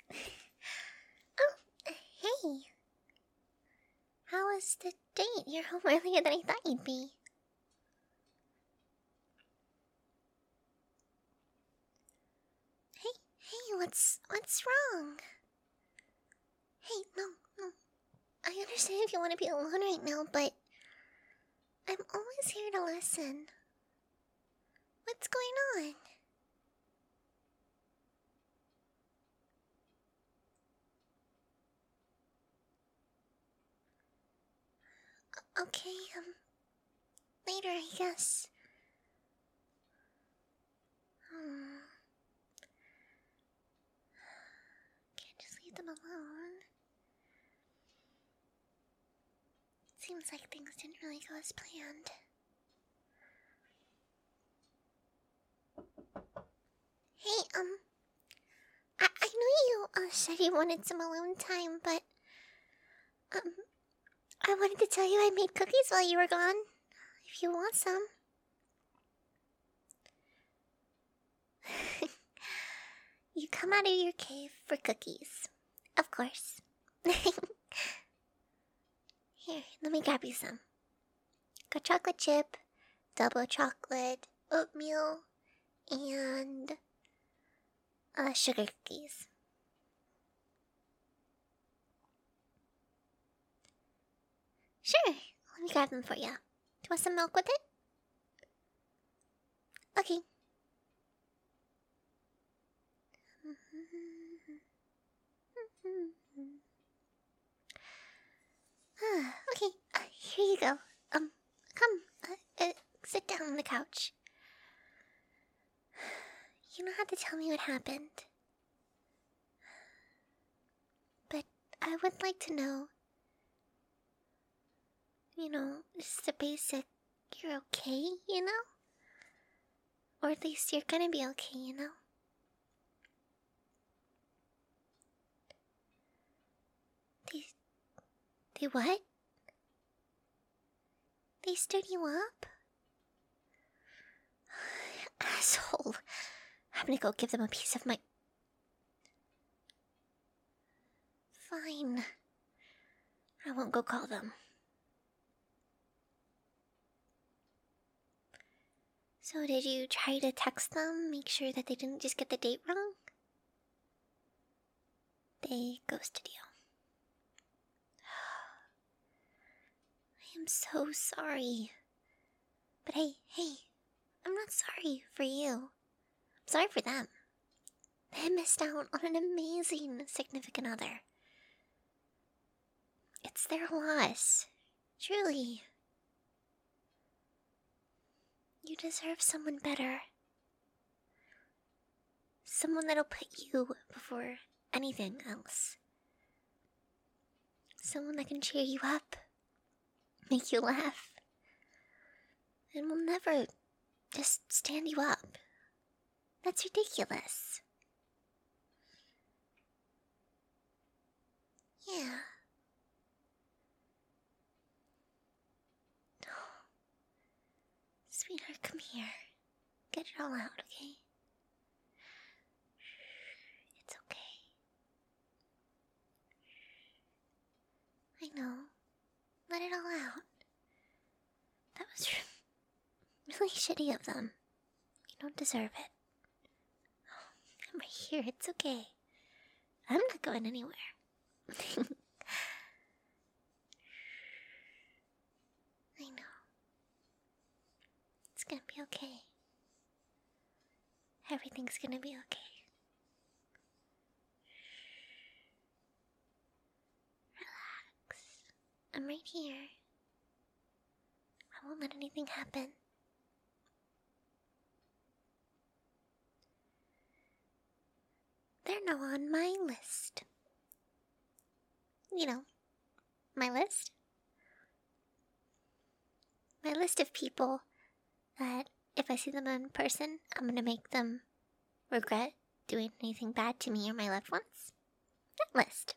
Oh, hey. How was the date? You're home earlier than I thought you'd be. Hey, what's wrong? Hey, no. I understand if you want to be alone right now, but I'm always here to listen. What's going on? Okay, later, I guess. Can't just leave them alone. Seems like things didn't really go as planned. Hey, I know you said you wanted some alone time, but I wanted to tell you I made cookies while you were gone. If you want some. You come out of your cave for cookies. Of course. Here, let me grab you some. Got chocolate chip, double chocolate, oatmeal, and sugar cookies. Sure, let me grab them for you. Do you want some milk with it? Okay. Okay, here you go. Come, sit down on the couch. You don't have to tell me what happened. But I would like to know, just the basic, you're okay, Or at least you're gonna be okay, They what? They stood you up? Asshole. I'm gonna go give them a piece of my... Fine. I won't go call them. So did you try to text them, make sure that they didn't just get the date wrong? They ghosted you. I am so sorry. But hey, I'm not sorry for you. I'm sorry for them. They missed out on an amazing significant other. It's their loss. Truly. You deserve someone better. Someone that'll put you before anything else. Someone that can cheer you up, make you laugh, and will never just stand you up. That's ridiculous. Yeah. Sweetheart, come here. Get it all out, okay? It's okay. I know. Let it all out. That was really shitty of them. You don't deserve it. I'm right here, it's okay. I'm not going anywhere. I know. It's gonna be okay. Everything's gonna be okay. Relax. I'm right here. I won't let anything happen. They're now on my list. You know, my list? My list of people that if I see them in person, I'm gonna make them regret doing anything bad to me or my loved ones. That list.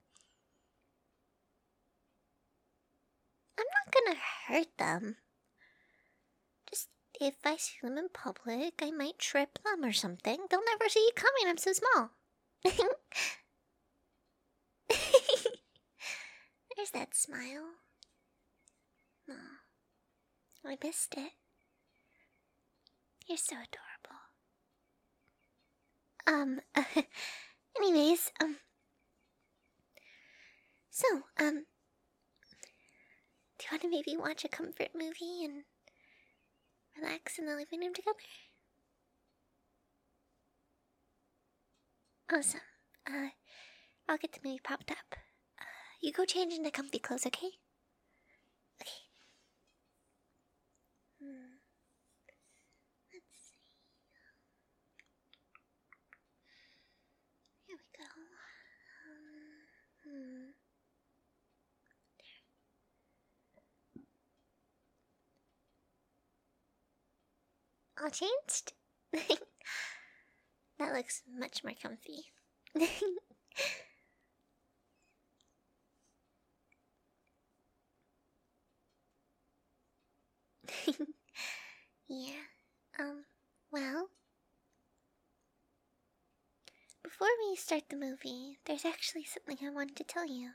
I'm not gonna hurt them. Just if I see them in public, I might trip them or something. They'll never see you coming, I'm so small. Where's that smile? Oh, I missed it. You're so adorable. Anyways, so, do you want to maybe watch a comfort movie and relax in the living room together? Awesome. I'll get the movie popped up. You go change into comfy clothes, okay? Okay. Let's see. Here we go. All changed? That looks much more comfy. Yeah, well, before we start the movie, there's actually something I wanted to tell you.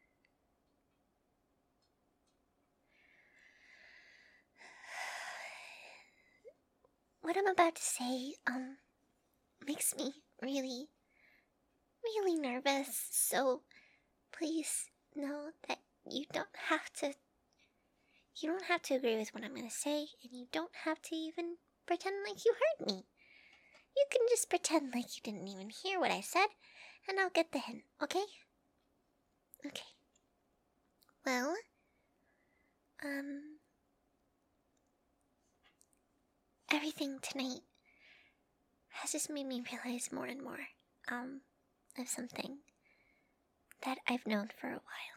What I'm about to say, makes me really, really nervous, so please know that you don't have to agree with what I'm gonna say, and you don't have to even pretend like you heard me. You can just pretend like you didn't even hear what I said, and I'll get the hint, okay? Okay. Well, everything tonight has just made me realize more and more, of something that I've known for a while.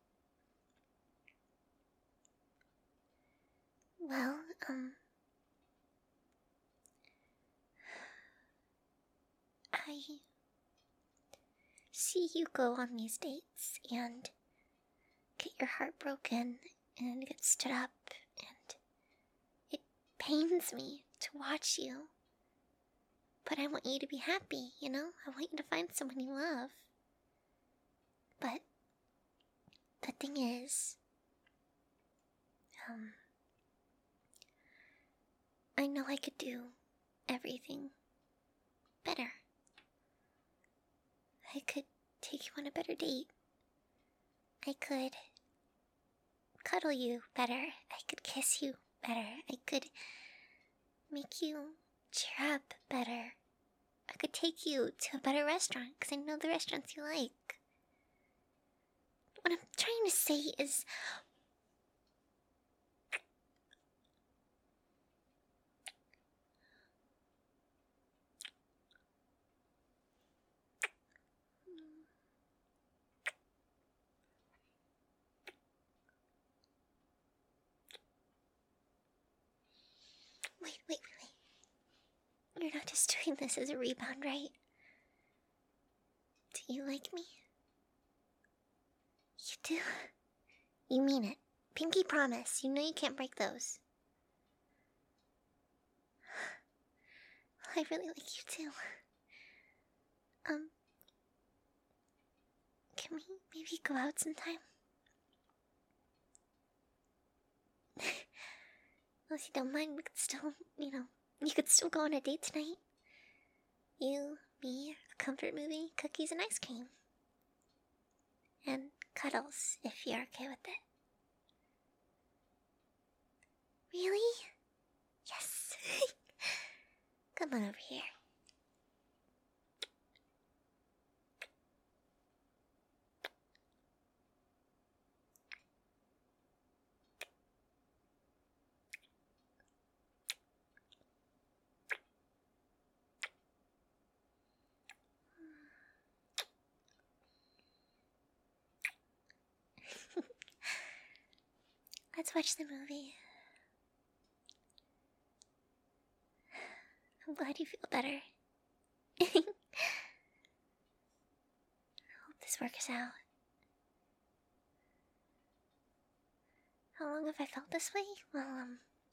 Well, I see you go on these dates and get your heart broken and get stood up, and it pains me to watch you. But I want you to be happy, you know? I want you to find someone you love. But the thing is, I know I could do everything better. I could take you on a better date. I could cuddle you better. I could kiss you better. I could make you cheer up better. I could take you to a better restaurant because I know the restaurants you like. What I'm trying to say is, wait. You're not just doing this as a rebound, right? Do you like me? You do? You mean it. Pinky promise. You know you can't break those. I really like you too. Can we maybe go out sometime? Well, if you don't mind, we could still, you could still go on a date tonight. You, me, a comfort movie, cookies and ice cream. And cuddles, if you're okay with it. Really? Yes. Come on over here. Let's watch the movie. I'm glad you feel better. I hope this works out. How long have I felt this way? Well,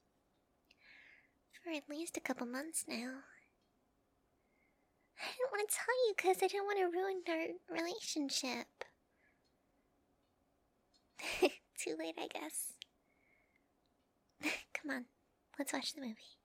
for at least a couple months now. I didn't want to tell you because I didn't want to ruin our relationship. Too late, I guess. Come on, let's watch the movie.